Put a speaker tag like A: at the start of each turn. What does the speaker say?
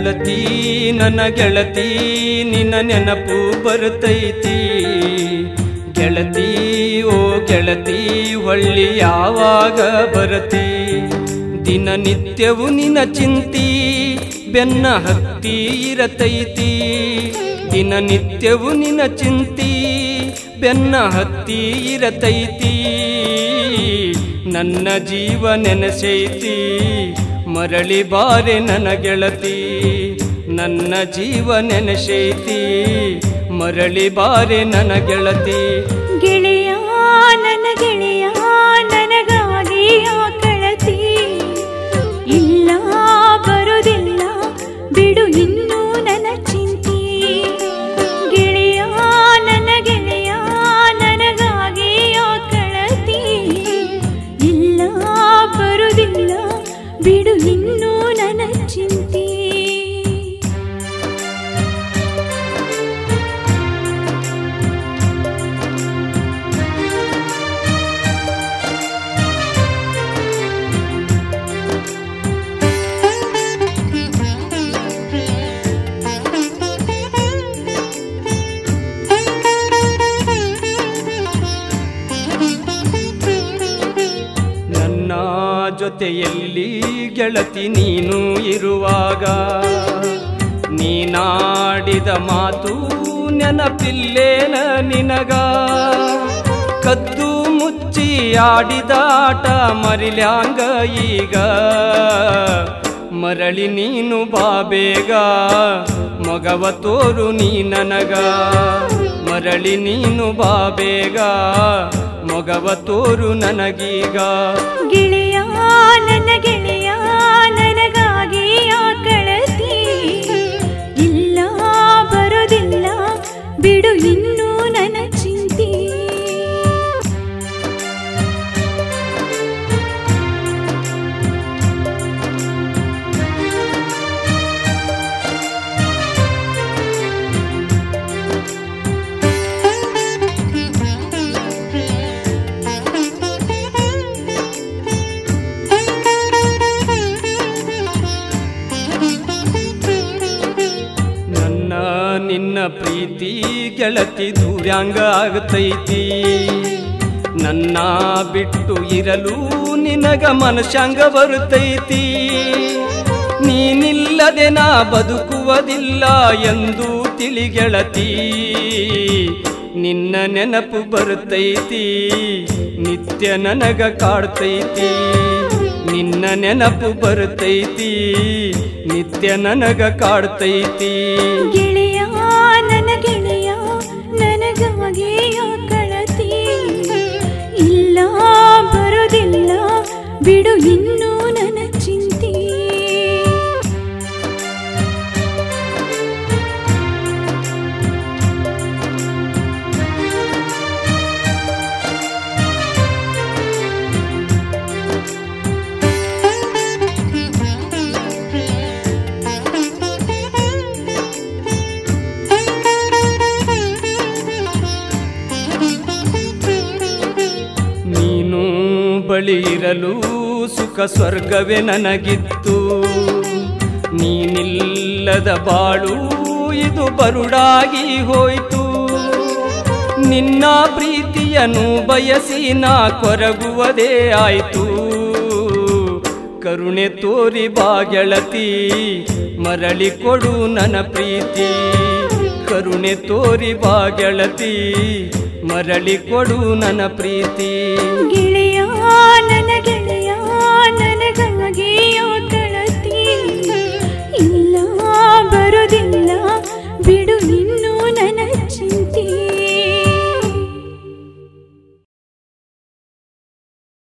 A: ಗೆಳತಿ ನನ್ನ ಗೆಳತಿ ನಿನ್ನ ನೆನಪು ಬರುತ್ತೈತಿ. ಗೆಳತಿ ಓ ಗೆಳತಿ ಹೊಳ್ಳಿ ಯಾವಾಗ ಬರತಿ. ದಿನನಿತ್ಯವು ನಿನ್ನ ಚಿಂತಿ ಬೆನ್ನ ಹತ್ತಿ ಇರತೈತಿ. ದಿನನಿತ್ಯವು ನಿನ್ನ ಚಿಂತಿ ಬೆನ್ನ ಹತ್ತಿ ಇರತೈತಿ. ನನ್ನ ಜೀವ ನೆನಸೈತಿ ಮರಳಿ ಬಾರೆ ನನ್ನ ಗೆಳತಿ. ನನ್ನ ಜೀವ ನೆನಸೈತಿ ಮರಳಿ ಬಾರೆ ನನ್ನ ಗೆಳತಿ.
B: ಗೆಳೆಯ ನನ್ನ ಗೆಳೆಯ ನನಗಾಗಿ ಕಳತಿ. ಇಲ್ಲ ಬರುವುದಿಲ್ಲ ಬಿಡು ಇನ್ನು ನನ್ನ ಚಿಂತಿ. ಗೆಳೆಯ ನನ್ನ ಗೆಳೆಯ ನನಗಾಗಿ ಕಳತಿ. ಇಲ್ಲ ಬರುವುದಿಲ್ಲ ಬಿಡು ಇನ್ನು ನನ್ನ ಚಿಂತಿ.
A: ಜೊತೆಯಲ್ಲಿ ಗೆಳತಿ ನೀನು ಇರುವಾಗ ನೀನಾಡಿದ ಮಾತು ನೆನಪಿಲ್ಲೇನ ನಿನಗ. ಕದ್ದು ಮುಚ್ಚಿ ಆಡಿದ ಆಟ ಮರಿಲ್ಯಾಂಗ ಈಗ. ಮರಳಿ ನೀನು ಬಾಬೇಗ ಮಗವ ತೋರು ನೀ ನನಗ. ಮರಳಿ ನೀನು ಬಾಬೇಗ ಮಗವ ತೋರು ನನಗೀಗ.
B: ಗೆಳೆಯ ನನ್ನ ಗೆಳೆಯ ನನಗಾಗಿ ಕಳತಿ. ಇಲ್ಲ ಬರೋದಿಲ್ಲ ಬಿಡು ಇನ್ನು ನನ್ನ ಚಿಂತಿ.
A: ನಿನ್ನ ಪ್ರೀತಿ ಗೆಳತಿ ದೂರ್ಯಾಂಗ ಆಗತೈತಿ. ನನ್ನ ಬಿಟ್ಟು ಇರಲು ನಿನಗ ಮನಸ್ಯಾಂಗ ಬರುತ್ತೈತಿ. ನೀನಿಲ್ಲದೆ ನಾ ಬದುಕುವುದಿಲ್ಲ ಎಂದು ತಿಳಿ ಗೆಳತಿ. ನಿನ್ನ ನೆನಪು ಬರುತ್ತೈತಿ ನಿತ್ಯ ನನಗ ಕಾಡ್ತೈತಿ. ನಿನ್ನ ನೆನಪು ಬರುತ್ತೈತಿ ನಿತ್ಯ ನನಗ ಕಾಡ್ತೈತಿ.
B: ಗೆಳೆಯ ನನ್ನ ಗೆಳೆಯ ನನಗಾಗಿ ಕಳತಿ. ಇಲ್ಲ ಬರೋದಿಲ್ಲ ಬಿಡು ಇನ್ನು ನನ್ನ ಚಿಂತಿ.
A: ಬಳಿ ಇರಲು ಸುಖ ಸ್ವರ್ಗವೇ ನನಗಿತ್ತು. ನೀನಿಲ್ಲದ ಬಾಳು ಇದು ಬರುಡಾಗಿ ಹೋಯ್ತು. ನಿನ್ನ ಪ್ರೀತಿಯನ್ನು ಬಯಸಿ ನಾ ಕೊರಗುವುದೇ ಆಯ್ತು. ಕರುಣೆ ತೋರಿ ಬಾ ಗೆಳತಿ ಮರಳಿ ಕೊಡು ನನ್ನ ಪ್ರೀತಿ. ಕರುಣೆ ತೋರಿ ಬಾ ಗೆಳತಿ ಮರಳಿ ಕೊಡು ನನ್ನ ಪ್ರೀತಿ.
B: ಗೆಳೆಯ